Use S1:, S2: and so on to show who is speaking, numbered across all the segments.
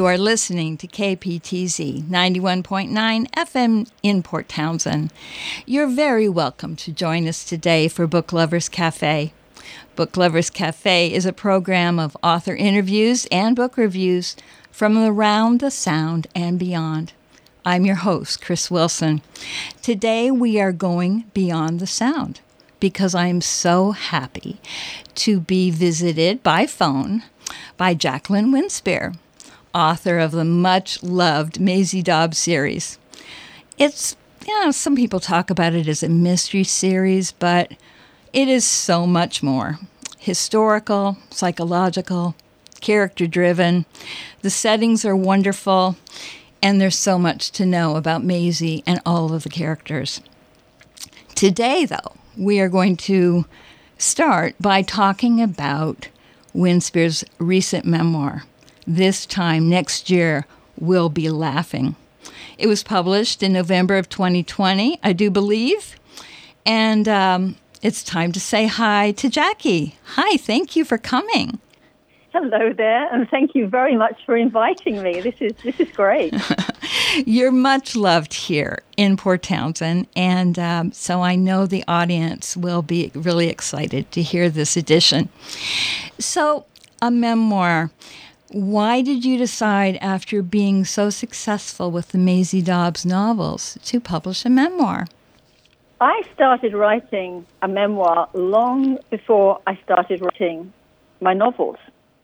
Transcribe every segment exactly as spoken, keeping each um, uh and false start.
S1: You are listening to K P T Z ninety-one point nine F M in Port Townsend. You're very welcome to join us today for Book Lovers Cafe. Book Lovers Cafe is a program of author interviews and book reviews from around the Sound and beyond. I'm your host, Chris Wilson. Today we are going beyond the Sound because I am so happy to be visited by phone by Jacqueline Winspear, author of the much-loved Maisie Dobbs series. It's, you know, some people talk about it as a mystery series, but it is so much more. Historical, psychological, character-driven. The settings are wonderful, and there's so much to know about Maisie and all of the characters. Today, though, we are going to start by talking about Winspear's recent memoir, This Time Next Year We'll Be Laughing. It was published in November of twenty twenty, I do believe, and um, it's time to say hi to Jackie. Hi, thank you for coming.
S2: Hello there, and thank you very much for inviting me. This is this is great.
S1: You're much loved here in Port Townsend, and um, so I know the audience will be really excited to hear this edition. So, a memoir. Why did you decide, after being so successful with the Maisie Dobbs novels, to publish a memoir?
S2: I started writing a memoir long before I started writing my novels.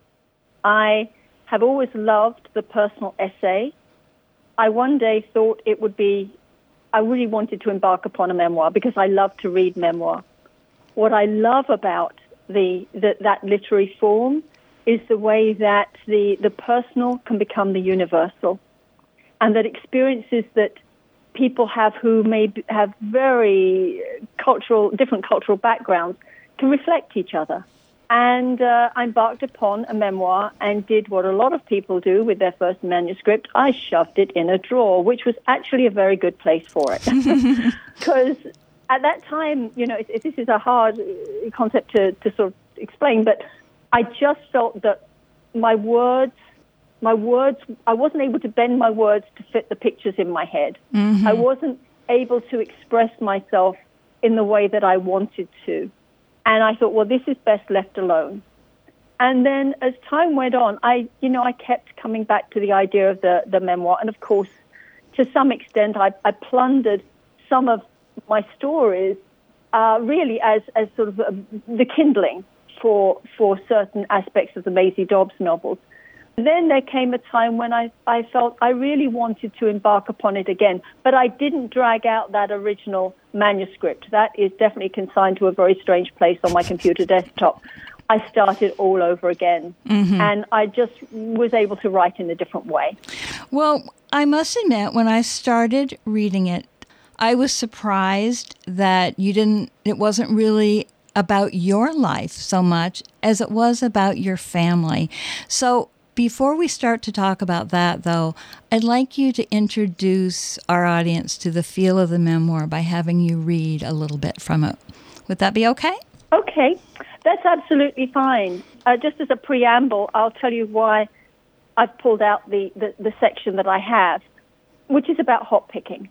S2: I have always loved the personal essay. I one day thought it would be, I really wanted to embark upon a memoir because I love to read memoir. What I love about the, the that literary form is the way that the, the personal can become the universal, and that experiences that people have who may be, have very cultural, different cultural backgrounds can reflect each other. And uh, I embarked upon a memoir and did what a lot of people do with their first manuscript. I shoved it in a drawer, which was actually a very good place for it. Because at that time, you know, it, it, this is a hard concept to, to sort of explain, but I just felt that my words, my words, I wasn't able to bend my words to fit the pictures in my head. Mm-hmm. I wasn't able to express myself in the way that I wanted to. And I thought, well, this is best left alone. And then as time went on, I, you know, I kept coming back to the idea of the, the memoir. And of course, to some extent, I, I plundered some of my stories uh, really as, as sort of a, the kindling for for certain aspects of the Maisie Dobbs novels. Then there came a time when I, I felt I really wanted to embark upon it again, but I didn't drag out that original manuscript. That is definitely consigned to a very strange place on my computer desktop. I started all over again, mm-hmm. and I just was able to write in a different way.
S1: Well, I must admit, when I started reading it, I was surprised that you didn't, it wasn't really about your life so much as it was about your family. So before we start to talk about that, though, I'd like you to introduce our audience to the feel of the memoir by having you read a little bit from it. Would that be okay?
S2: Okay, that's absolutely fine. Uh, just as a preamble, I'll tell you why I've pulled out the, the, the section that I have, which is about hop picking.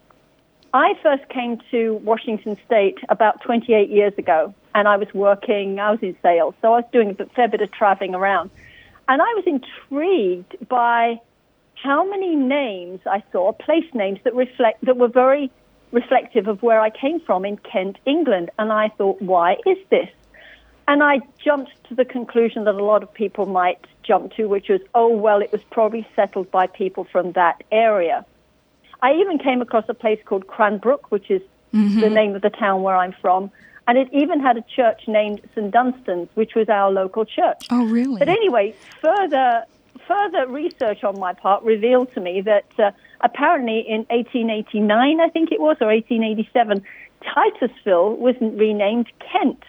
S2: I first came to Washington State about twenty-eight years ago, and I was working, I was in sales, so I was doing a fair bit of traveling around. And I was intrigued by how many names I saw, place names that reflect that were very reflective of where I came from in Kent, England. And I thought, why is this? And I jumped to the conclusion that a lot of people might jump to, which was, oh, well, it was probably settled by people from that area. I even came across a place called Cranbrook, which is mm-hmm. the name of the town where I'm from. And it even had a church named Saint Dunstan's, which was our local church.
S1: Oh, really?
S2: But anyway, further further research on my part revealed to me that uh, apparently in eighteen eighty-nine, I think it was, or eighteen eighty-seven, Titusville was renamed Kent.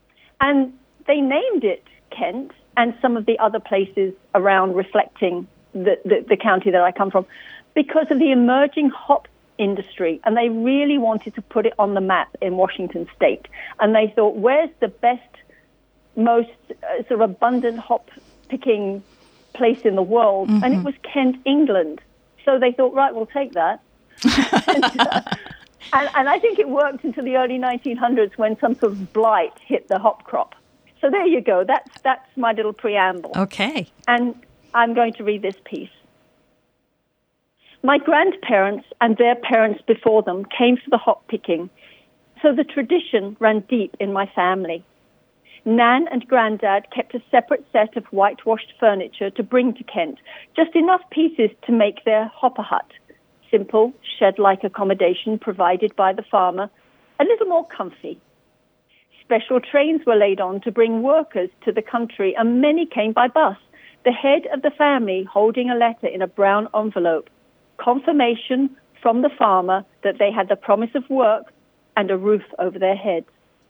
S2: And they named it Kent and some of the other places around reflecting the, the, the county that I come from because of the emerging hop industry, and they really wanted to put it on the map in Washington State. And they thought, where's the best, most uh, sort of abundant hop picking place in the world, mm-hmm. and it was Kent, England. So they thought, right, we'll take that. and, uh, and, and I think it worked until the early nineteen hundreds when some sort of blight hit the hop crop. So there you go. That's that's my little preamble.
S1: Okay.
S2: And I'm going to read this piece. My grandparents and their parents before them came for the hop picking, so the tradition ran deep in my family. Nan and Grandad kept a separate set of whitewashed furniture to bring to Kent, just enough pieces to make their hopper hut. Simple, shed-like accommodation provided by the farmer, a little more comfy. Special trains were laid on to bring workers to the country, and many came by bus, the head of the family holding a letter in a brown envelope, confirmation from the farmer that they had the promise of work and a roof over their heads.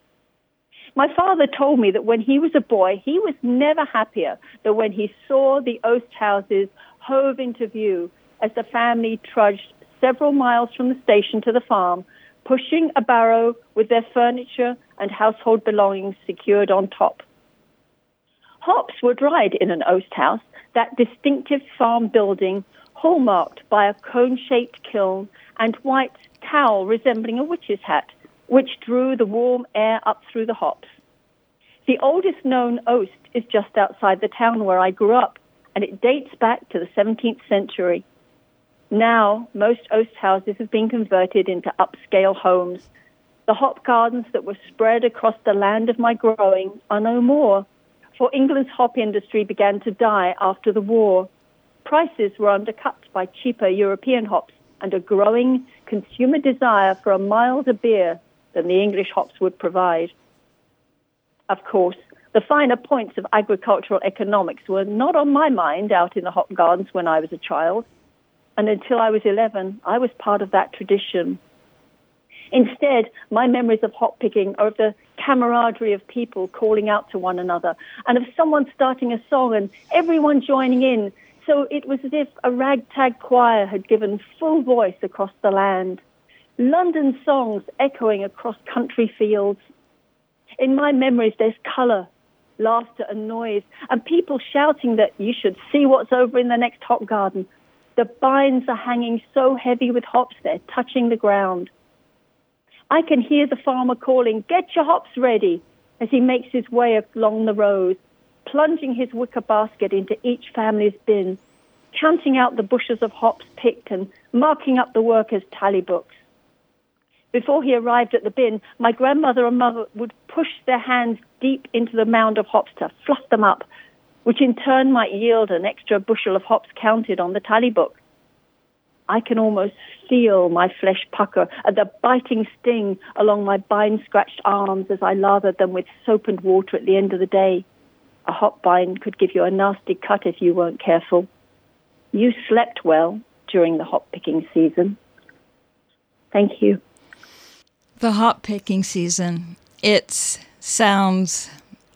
S2: My father told me that when he was a boy, he was never happier than when he saw the oast houses hove into view as the family trudged several miles from the station to the farm, pushing a barrow with their furniture and household belongings secured on top. Hops were dried in an oast house, that distinctive farm building hallmarked by a cone-shaped kiln and white towel resembling a witch's hat, which drew the warm air up through the hops. The oldest known oast is just outside the town where I grew up, and it dates back to the seventeenth century. Now, most oast houses have been converted into upscale homes. The hop gardens that were spread across the land of my growing are no more, for England's hop industry began to die after the war. Prices were undercut by cheaper European hops and a growing consumer desire for a milder beer than the English hops would provide. Of course, the finer points of agricultural economics were not on my mind out in the hop gardens when I was a child, and until I was eleven, I was part of that tradition. Instead, my memories of hop picking are of the camaraderie of people calling out to one another, and of someone starting a song and everyone joining in, so it was as if a ragtag choir had given full voice across the land. London songs echoing across country fields. In my memories, there's colour, laughter and noise, and people shouting that you should see what's over in the next hop garden. The bines are hanging so heavy with hops they're touching the ground. I can hear the farmer calling, "Get your hops ready," as he makes his way along the rows, plunging his wicker basket into each family's bin, counting out the bushels of hops picked and marking up the workers' tally books. Before he arrived at the bin, my grandmother and mother would push their hands deep into the mound of hops to fluff them up, which in turn might yield an extra bushel of hops counted on the tally book. I can almost feel my flesh pucker at the biting sting along my bine-scratched arms as I lathered them with soap and water at the end of the day. A hop bine could give you a nasty cut if you weren't careful. You slept well during the hop picking season. Thank you.
S1: The hop picking season, it sounds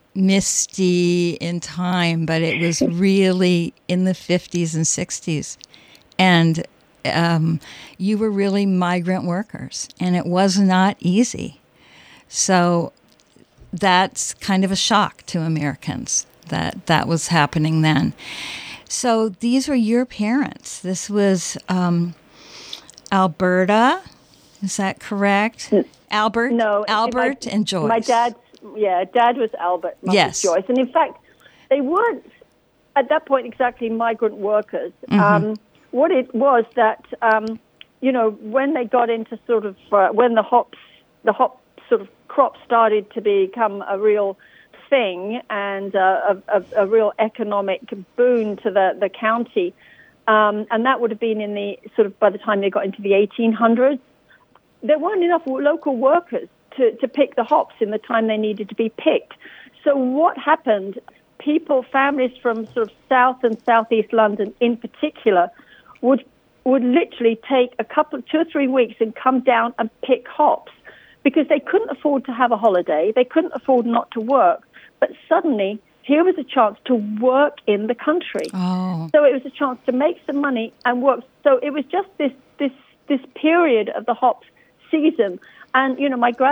S1: misty in time, but it was really in the fifties and sixties. And um, you were really migrant workers, and it was not easy. So that's kind of a shock to Americans that that was happening then. So these were your parents. This was um, Alberta. Is that correct? Albert?
S2: No.
S1: Albert
S2: my,
S1: and Joyce.
S2: My dad's, yeah, dad was Albert, mum
S1: yes.
S2: was Joyce. And in fact, they weren't, at that point, exactly migrant workers.
S1: Mm-hmm.
S2: Um, what it was that, um, you know, when they got into sort of, uh, when the hops, the hop sort of crop started to become a real thing and uh, a, a, a real economic boon to the, the county, um, and that would have been in the, sort of by the time they got into the eighteen hundreds, there weren't enough local workers to, to pick the hops in the time they needed to be picked. So what happened, people, families from sort of South and Southeast London in particular, would would literally take a couple, two or three weeks and come down and pick hops because they couldn't afford to have a holiday. They couldn't afford not to work. But suddenly, here was a chance to work in the country.
S1: Oh.
S2: So it was a chance to make some money and work. So it was just this this this period of the hops season. And, you know, my grand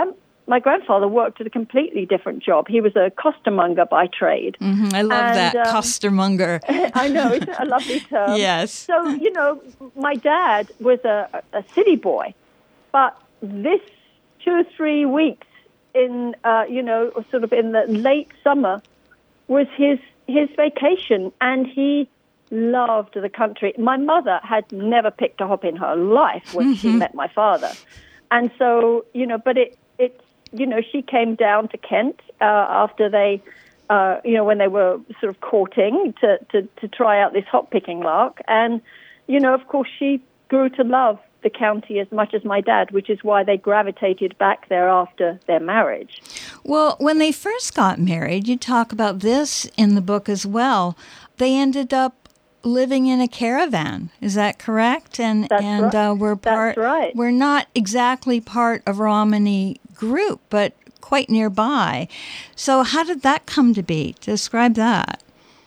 S2: my grandfather worked at a completely different job. He was a costermonger by trade.
S1: Mm-hmm. I love
S2: and,
S1: that,
S2: um,
S1: costermonger.
S2: I know, isn't it a lovely term?
S1: Yes.
S2: So, you know, my dad was a, a city boy, but this two or three weeks in, uh, you know, sort of in the late summer was his his vacation, and he loved the country. My mother had never picked a hop in her life when mm-hmm. she met my father. And so, you know, but it, it you know, she came down to Kent uh, after they, uh, you know, when they were sort of courting to, to, to try out this hop picking lark. And, you know, of course, she grew to love the county as much as my dad, which is why they gravitated back there after their marriage.
S1: Well, when they first got married, you talk about this in the book as well. They ended up living in a caravan. Is that correct? And
S2: That's
S1: and
S2: right.
S1: uh, we're part.
S2: That's right.
S1: We're not exactly part of Romany group, but quite nearby. So, how did that come to be? Describe that.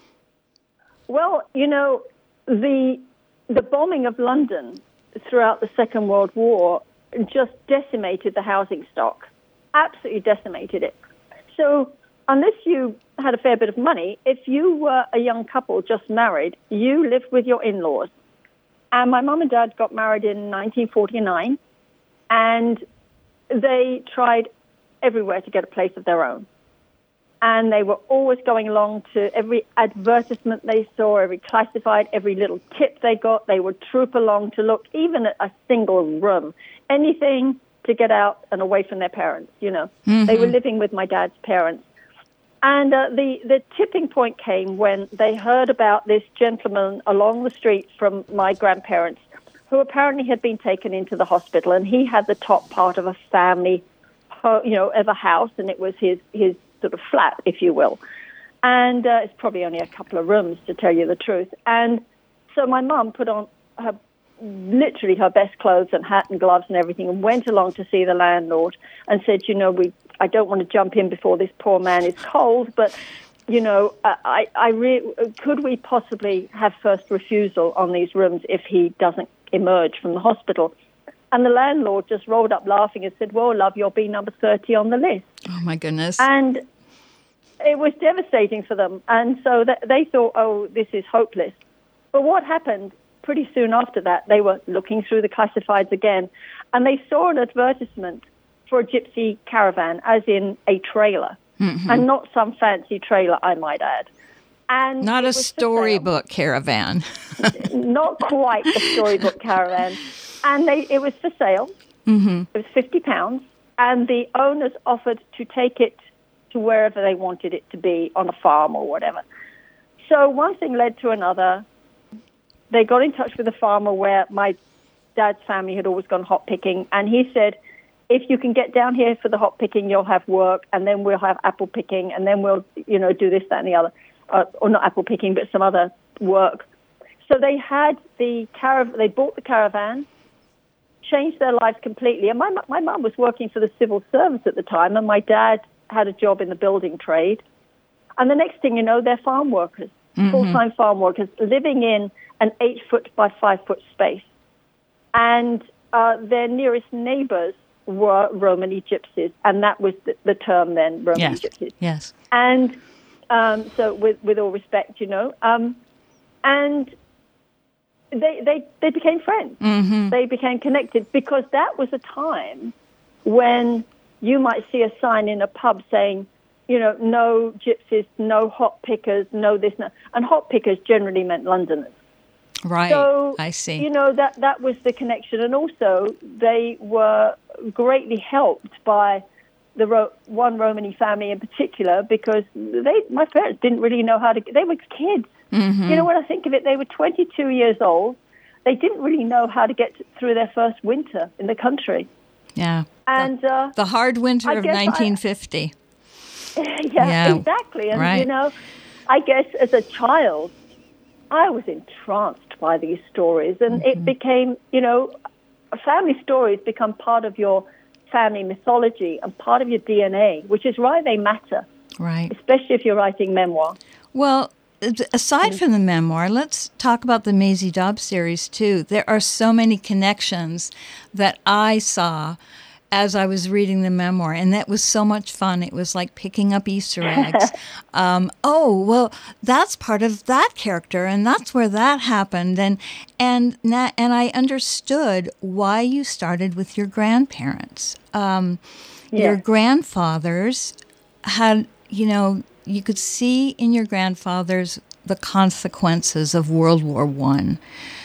S2: Well, you know, the the bombing of London throughout the Second World War just decimated the housing stock, absolutely decimated it. So unless you had a fair bit of money, if you were a young couple just married, you lived with your in-laws. And my mum and dad got married in nineteen forty-nine, and they tried everywhere to get a place of their own. And they were always going along to every advertisement they saw, every classified, every little tip they got. They would troop along to look even at a single room, anything to get out and away from their parents, you know. Mm-hmm. They were living with my dad's parents. And uh, the, the tipping point came when they heard about this gentleman along the street from my grandparents who apparently had been taken into the hospital, and he had the top part of a family, you know, of a house, and it was his, his sort of flat, if you will. And uh, it's probably only a couple of rooms, to tell you the truth. And so my mum put on her literally her best clothes and hat and gloves and everything and went along to see the landlord and said, you know, we I don't want to jump in before this poor man is cold, but, you know, I, I re- could we possibly have first refusal on these rooms if he doesn't emerge from the hospital? And the landlord just rolled up laughing and said, well, love, you'll be number thirty on the list.
S1: Oh, my goodness.
S2: And it was devastating for them. And so th- they thought, oh, this is hopeless. But what happened pretty soon after that, they were looking through the classifieds again, and they saw an advertisement for a gypsy caravan, as in a trailer, mm-hmm. and not some fancy trailer, I might add. And
S1: not a storybook caravan.
S2: Not quite a storybook caravan. And they, it was for sale. Mm-hmm. It was fifty pounds. And the owners offered to take it to wherever they wanted it to be, on a farm or whatever. So one thing led to another. They got in touch with the farmer where my dad's family had always gone hop picking. And he said, if you can get down here for the hop picking, you'll have work. And then we'll have apple picking. And then we'll, you know, do this, that, and the other. Uh, or not apple picking, but some other work. So they had the caravan, they bought the caravan, changed their lives completely. And my my mum was working for the civil service at the time, and my dad had a job in the building trade. And the next thing you know, they're farm workers, mm-hmm. full-time farm workers, living in an eight-foot by five-foot space. And uh, their nearest neighbors were Romany gypsies, and that was the, the term then, Romany
S1: yes.
S2: gypsies.
S1: Yes.
S2: And um, so with, with all respect, you know, um, and they, they, they became friends. Mm-hmm. They became connected, because that was a time when you might see a sign in a pub saying, you know, no gypsies, no hop pickers, no this, no. And hop pickers generally meant Londoners.
S1: Right,
S2: so,
S1: I see.
S2: You know, that, that was the connection. And also, they were greatly helped by the Ro- one Romany family in particular, because they, my parents didn't really know how to, they were kids. Mm-hmm. You know, when I think of it, they were twenty-two years old. They didn't really know how to get through their first winter in the country.
S1: Yeah.
S2: And
S1: the,
S2: uh,
S1: the hard winter
S2: I
S1: of nineteen fifty.
S2: I, yeah, yeah, exactly. And,
S1: right.
S2: you know, I guess as a child, I was entranced by these stories. And mm-hmm. it became, you know, family stories become part of your family mythology and part of your D N A, which is why they matter.
S1: Right.
S2: Especially if you're writing memoir.
S1: Well, aside from the memoir, let's talk about the Maisie Dobbs series, too. There are so many connections that I saw as I was reading the memoir, and that was so much fun. It was like picking up Easter eggs. um, oh, well, that's part of that character, and that's where that happened, and and na- and I understood why you started with your grandparents. Um,
S2: Yeah.
S1: Your grandfathers had, you know, you could see in your grandfathers the consequences of World War One.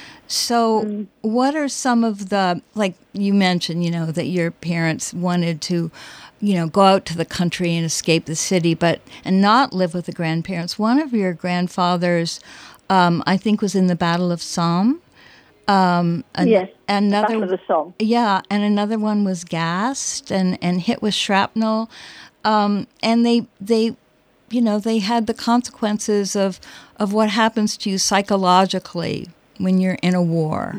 S1: So mm. what are some of the, like you mentioned, you know, that your parents wanted to, you know, go out to the country and escape the city, but, and not live with the grandparents. One of your grandfathers, um, I think, was in the Battle of Somme. Um, an-
S2: yes,
S1: another,
S2: Battle of the Somme.
S1: Yeah, and another one was gassed and, and hit with shrapnel. Um, and they, they, you know, they had the consequences of, of what happens to you psychologically when you're in a war.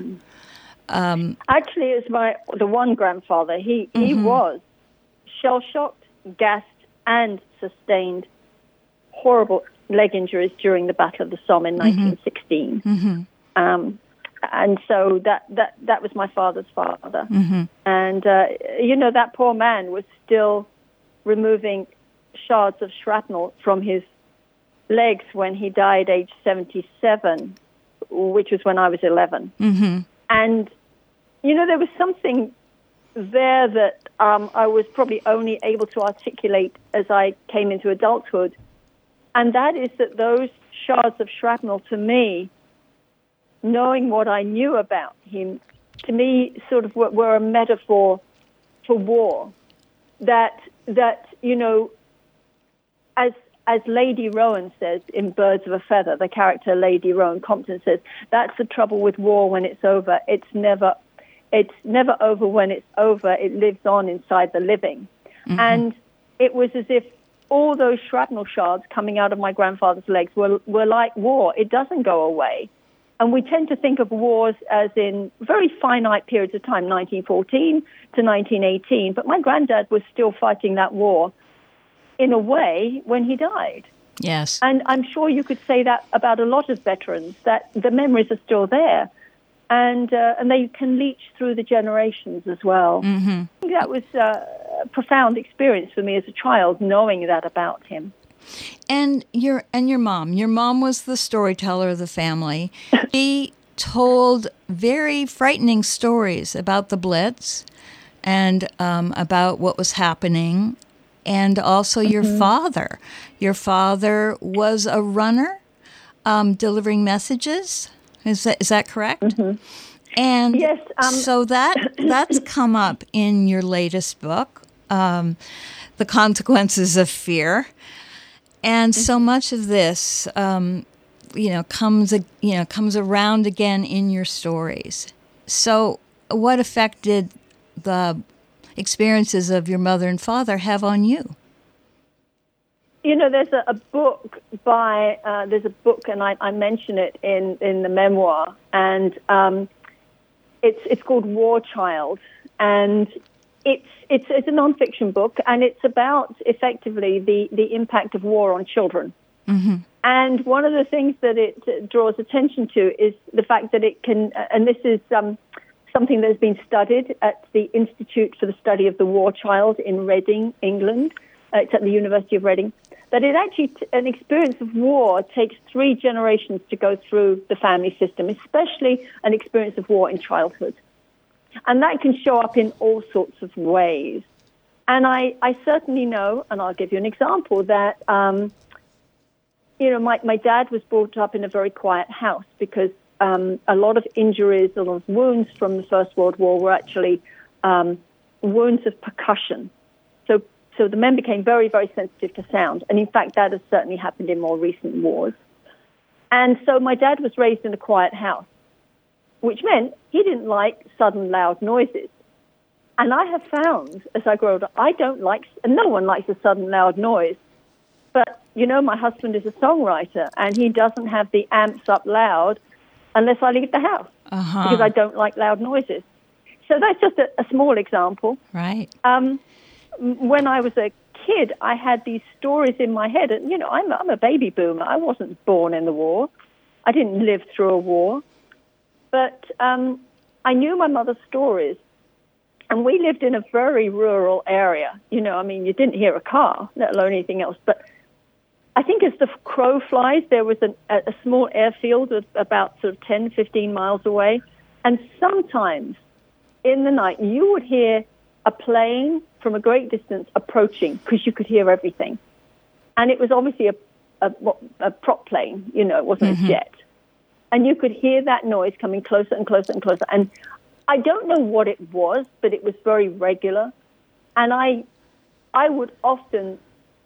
S1: Um,
S2: Actually, it's my the one grandfather. He mm-hmm. he was shell shocked, gassed, and sustained horrible leg injuries during the Battle of the Somme in nineteen sixteen.
S1: Mm-hmm.
S2: Um, and so that, that that was my father's father.
S1: Mm-hmm.
S2: And uh, you know, that poor man was still removing shards of shrapnel from his legs when he died, age seventy-seven. Which was when I was eleven.
S1: Mm-hmm.
S2: And, you know, there was something there that um, I was probably only able to articulate as I came into adulthood. And that is that those shards of shrapnel, to me, knowing what I knew about him, to me sort of were, were a metaphor for war. That, that you know, as As Lady Rowan says in Birds of a Feather, the character Lady Rowan Compton says, that's the trouble with war when it's over. It's never it's never over when it's over. It lives on inside the living. Mm-hmm. And it was as if all those shrapnel shards coming out of my grandfather's legs were, were like war. It doesn't go away. And we tend to think of wars as in very finite periods of time, nineteen fourteen to nineteen eighteen. But my granddad was still fighting that war in a way when he died.
S1: Yes.
S2: And I'm sure you could say that about a lot of veterans, that the memories are still there. And uh, and they can leach through the generations as well.
S1: Mm-hmm.
S2: I think that was uh, a profound experience for me as a child, knowing that about him.
S1: And your and your mom. Your mom was the storyteller of the family. She told very frightening stories about the Blitz and um, about what was happening. And also your mm-hmm. father. Your father was a runner, um, delivering messages. Is that is that correct?
S2: Mm-hmm.
S1: And
S2: yes, um,
S1: so that that's come up in your latest book, um, The Consequences of Fear. And mm-hmm. so much of this, um, you know, comes you know comes around again in your stories. So, what effect did the experiences of your mother and father have on you?
S2: You know, there's a, a book by, uh, there's a book, and I, I mention it in, in the memoir, and um, it's it's called War Child, and it's it's it's a nonfiction book, and it's about effectively the, the impact of war on children.
S1: Mm-hmm.
S2: And one of the things that it draws attention to is the fact that it can, and this is um, something that has been studied at the Institute for the Study of the War Child in Reading, England. Uh, it's at the University of Reading. That it actually, t- an experience of war takes three generations to go through the family system, especially an experience of war in childhood. And that can show up in all sorts of ways. And I, I certainly know, and I'll give you an example, that, um, you know, my, my dad was brought up in a very quiet house because Um, a lot of injuries, a lot of wounds from the First World War were actually um, wounds of percussion. So, so the men became very, very sensitive to sound. And in fact, that has certainly happened in more recent wars. And so my dad was raised in a quiet house, which meant he didn't like sudden, loud noises. And I have found, as I grow older, I don't like, and no one likes a sudden, loud noise. But, you know, my husband is a songwriter, and he doesn't have the amps up loud unless I leave the house,
S1: uh-huh.
S2: because I don't like loud noises. So that's just a, a small example.
S1: Right.
S2: Um, when I was a kid, I had these stories in my head. And, you know, I'm, I'm a baby boomer. I wasn't born in the war. I didn't live through a war. But um, I knew my mother's stories. And we lived in a very rural area. You know, I mean, you didn't hear a car, let alone anything else. But I think as the crow flies, there was an, a, a small airfield about sort of ten, fifteen miles away. And sometimes in the night, you would hear a plane from a great distance approaching because you could hear everything. And it was obviously a, a, a prop plane, you know, it wasn't mm-hmm. a jet. And you could hear that noise coming closer and closer and closer. And I don't know what it was, but it was very regular. And I, I would often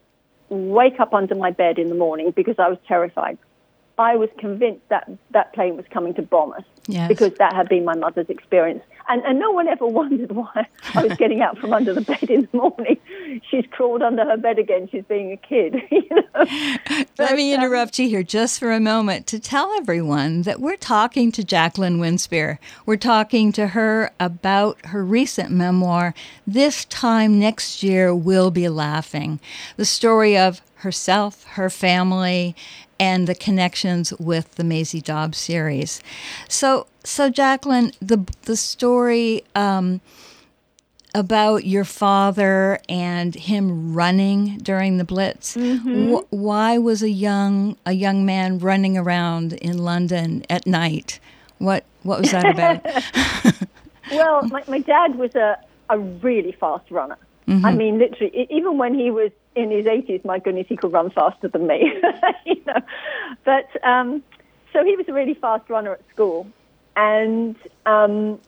S2: wake up under my bed in the morning because I was terrified. I was convinced that that plane was coming to bomb us yes. because that had been my mother's experience. And, and no one ever wondered why I was getting out from under the bed in the morning. She's crawled under her bed again. She's being a kid. You know?
S1: Let
S2: but,
S1: me interrupt um, you here just for a moment to tell everyone that we're talking to Jacqueline Winspear. We're talking to her about her recent memoir, This Time Next Year We'll Be Laughing, the story of herself, her family, and the connections with the Maisie Dobbs series. So, so Jacqueline, the the story um, about your father and him running during the Blitz.
S2: Mm-hmm.
S1: Wh- why was a young a young man running around in London at night? What what was that about?
S2: Well, my, my dad was a, a really fast runner. Mm-hmm. I mean, literally, even when he was in his eighties, my goodness, he could run faster than me. you know, but um, so he was a really fast runner at school, and um,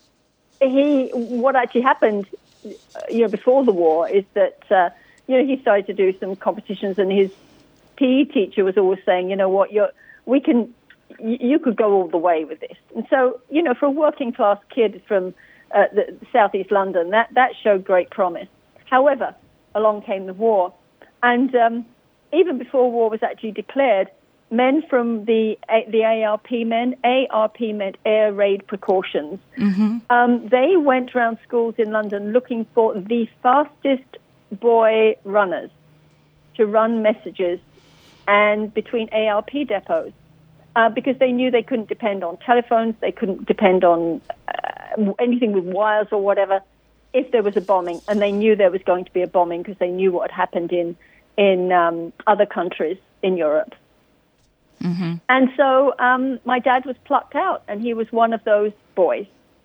S2: he. What actually happened, you know, before the war is that uh, you know he started to do some competitions, and his P E teacher was always saying, you know what, you're we can, you could go all the way with this, and so you know, for a working class kid from uh, the southeast London, that that showed great promise. However, along came the war. And um, even before war was actually declared, men from the the A R P men, A R P meant Air Raid Precautions, mm-hmm. um, they went around schools in London looking for the fastest boy runners to run messages and between A R P depots uh, because they knew they couldn't depend on telephones, they couldn't depend on uh, anything with wires or whatever if there was a bombing, and they knew there was going to be a bombing because they knew what had happened in in um, other countries in Europe. Mm-hmm. And so um, my dad was plucked out, and he was one of those boys.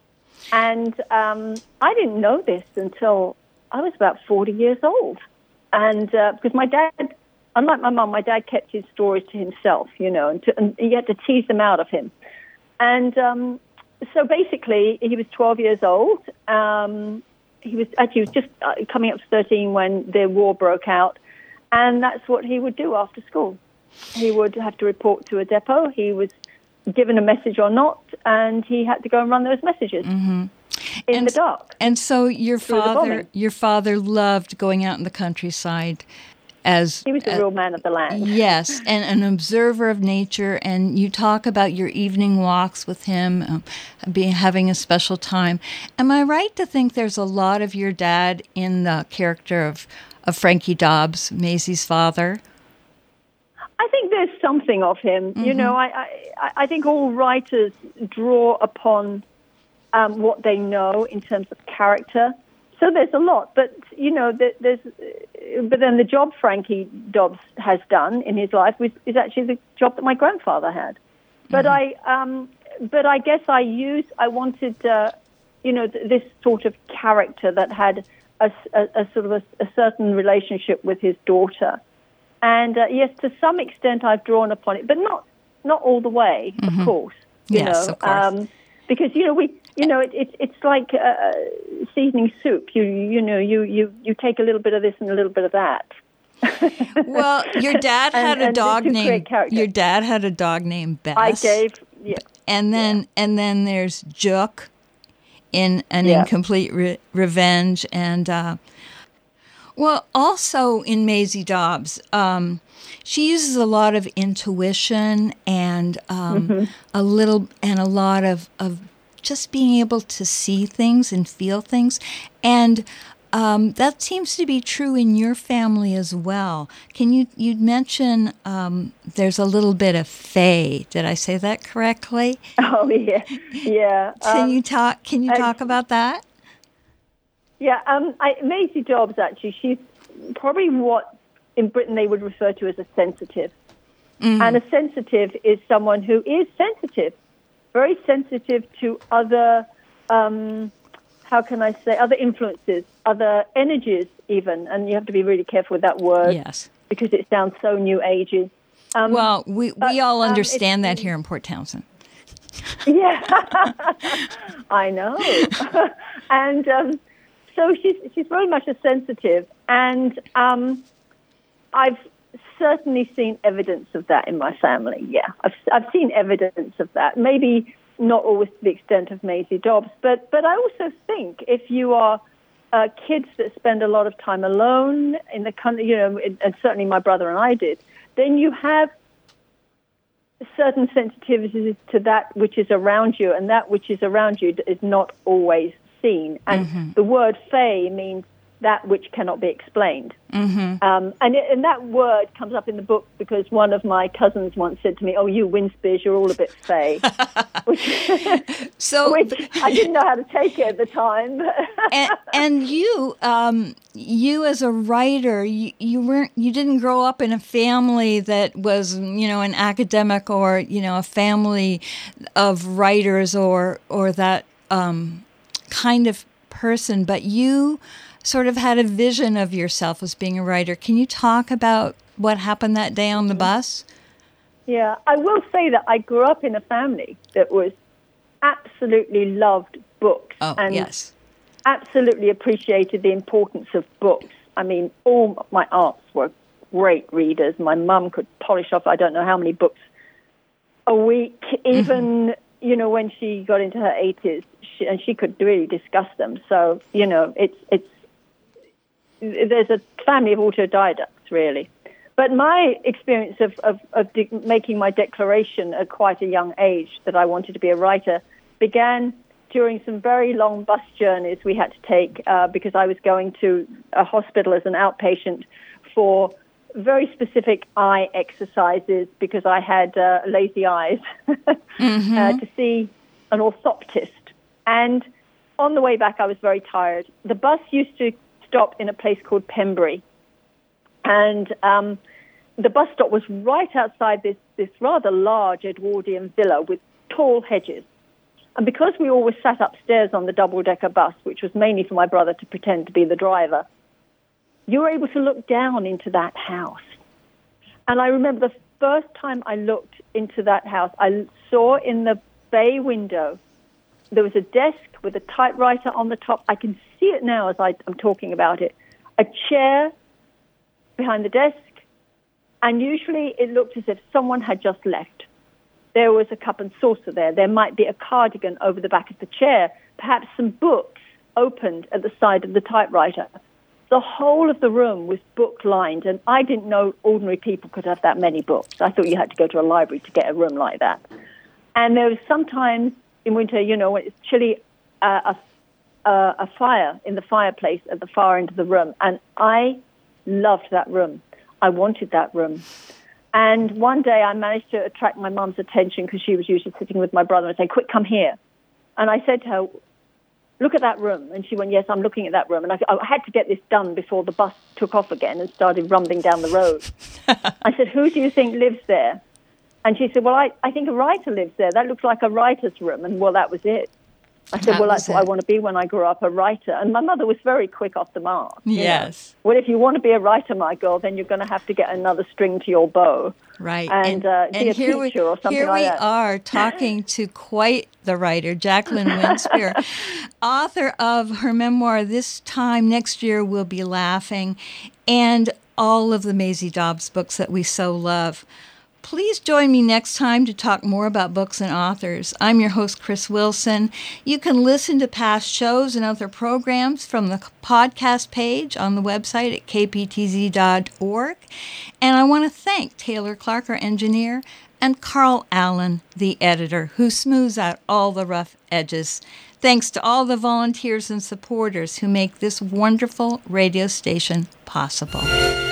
S2: And um, I didn't know this until I was about forty years old. And uh, because my dad, unlike my mum, my dad kept his stories to himself, you know, and, to, and you had to tease them out of him. And um, so basically, he was twelve years old. Um, he was actually was just uh, coming up to thirteen when the war broke out. And that's what he would do after school. He would have to report to a depot. He was given a message or not, and he had to go and run those messages mm-hmm. in
S1: and,
S2: the dark.
S1: And so your father, your father loved going out in the countryside. As,
S2: he was a
S1: uh,
S2: real man of the land.
S1: Yes, and an observer of nature. And you talk about your evening walks with him, um, being having a special time. Am I right to think there's a lot of your dad in the character of, of Frankie Dobbs, Maisie's father?
S2: I think there's something of him. Mm-hmm. You know, I, I I think all writers draw upon um, what they know in terms of character. So there's a lot, but you know, there's. But then the job Frankie Dobbs has done in his life is, is actually the job that my grandfather had. But mm-hmm. I, um, but I guess I used. I wanted, uh, you know, th- this sort of character that had a, a, a sort of a, a certain relationship with his daughter. And uh, yes, to some extent, I've drawn upon it, but not not all the way, mm-hmm. of course. You
S1: yes,
S2: know,
S1: of course. Um,
S2: because you know we. You know, it, it, it's like uh, seasoning soup. You you know, you, you, you take a little bit of this and a little bit of that.
S1: Well, your dad had
S2: and,
S1: a dog
S2: and
S1: named. Your dad had a dog named Bess.
S2: I gave, yeah.
S1: And then
S2: yeah.
S1: and then there's Jook in an
S2: yeah.
S1: Incomplete Re- Revenge, and uh, well, also in Maisie Dobbs. Um, She uses a lot of intuition and um, mm-hmm. a little and a lot of, of just being able to see things and feel things. And um, that seems to be true in your family as well. Can you you'd mention um, there's a little bit of fae? Did I say that correctly?
S2: Oh yeah, yeah.
S1: Can
S2: um,
S1: you talk? Can you talk about that?
S2: Yeah, um, I, Maisie Dobbs, actually, she's probably what in Britain they would refer to as a sensitive. Mm. And a sensitive is someone who is sensitive, very sensitive to other, um, how can I say, other influences, other energies even. And you have to be really careful with that word.
S1: Yes.
S2: Because it sounds so New Agey. Um,
S1: well, we,
S2: but,
S1: we all understand
S2: um,
S1: that here in Port Townsend.
S2: Yeah, I know. and um, so she's she's very much a sensitive, and um, I've certainly seen evidence of that in my family. Yeah, I've I've seen evidence of that. Maybe not always to the extent of Maisie Dobbs, but but I also think if you are uh, kids that spend a lot of time alone in the country, you know, and certainly my brother and I did, then you have certain sensitivities to that which is around you, and that which is around you is not always seen. And mm-hmm. the word fae means that which cannot be explained. Mm-hmm. Um, and, it, and that word comes up in the book because one of my cousins once said to me, "Oh, you Winspears, you're all a bit fae," which,
S1: so,
S2: which I didn't know how to take it at the time.
S1: and, and you, um, you as a writer, you, you weren't, you didn't grow up in a family that was, you know, an academic or, you know, a family of writers or or that um, kind of person, but you sort of had a vision of yourself as being a writer. Can you talk about what happened that day on the bus?
S2: Yeah, I will say that I grew up in a family that was absolutely loved books.
S1: Oh,
S2: and
S1: yes.
S2: absolutely appreciated the importance of books. I mean, all my aunts were great readers. My mum could polish off I don't know how many books a week, even, mm-hmm. you know, when she got into her eighties, she, and she could really discuss them. So, you know, it's it's there's a family of autodidacts, really. But my experience of, of, of de- making my declaration at quite a young age that I wanted to be a writer began during some very long bus journeys we had to take uh, because I was going to a hospital as an outpatient for very specific eye exercises because I had uh, lazy eyes mm-hmm. uh, to see an orthoptist. And on the way back, I was very tired. The bus used to stop in a place called Pembury. And um, the bus stop was right outside this, this rather large Edwardian villa with tall hedges. And because we always sat upstairs on the double-decker bus, which was mainly for my brother to pretend to be the driver, you were able to look down into that house. And I remember the first time I looked into that house, I saw in the bay window, there was a desk with a typewriter on the top. I can see it now as I, I'm talking about it. A chair behind the desk, and usually it looked as if someone had just left. There was a cup and saucer there. There might be a cardigan over the back of the chair, perhaps some books opened at the side of the typewriter. The whole of the room was book-lined, and I didn't know ordinary people could have that many books. I thought you had to go to a library to get a room like that. And there was sometimes in winter, you know, when it's chilly, uh, a, uh, a fire in the fireplace at the far end of the room. And I loved that room. I wanted that room. And one day I managed to attract my mum's attention because she was usually sitting with my brother and say, "Quick, come here." And I said to her, "Look at that room." And she went, "Yes, I'm looking at that room." And I, I had to get this done before the bus took off again and started rumbling down the road. I said, "Who do you think lives there?" And she said, "Well, I, I think a writer lives there. That looks like a writer's room." And, well, that was it. I said,
S1: that
S2: well, that's
S1: it.
S2: what I want to be when I grow up, a writer. And my mother was very quick off the mark.
S1: Yes.
S2: Know? Well, if you want to be a writer, my girl, then you're going to have to get another string to your bow.
S1: Right.
S2: And, and, uh, be
S1: and
S2: a
S1: here
S2: teacher
S1: we,
S2: or something
S1: here
S2: like
S1: we
S2: that.
S1: are talking to quite the writer, Jacqueline Winspear, author of her memoir, This Time Next Year We'll Be Laughing, and all of the Maisie Dobbs books that we so love. Please join me next time to talk more about books and authors. I'm your host, Chris Wilson. You can listen to past shows and other programs from the podcast page on the website at k p t z dot org. And I want to thank Taylor Clark, our engineer, and Carl Allen, the editor, who smooths out all the rough edges. Thanks to all the volunteers and supporters who make this wonderful radio station possible.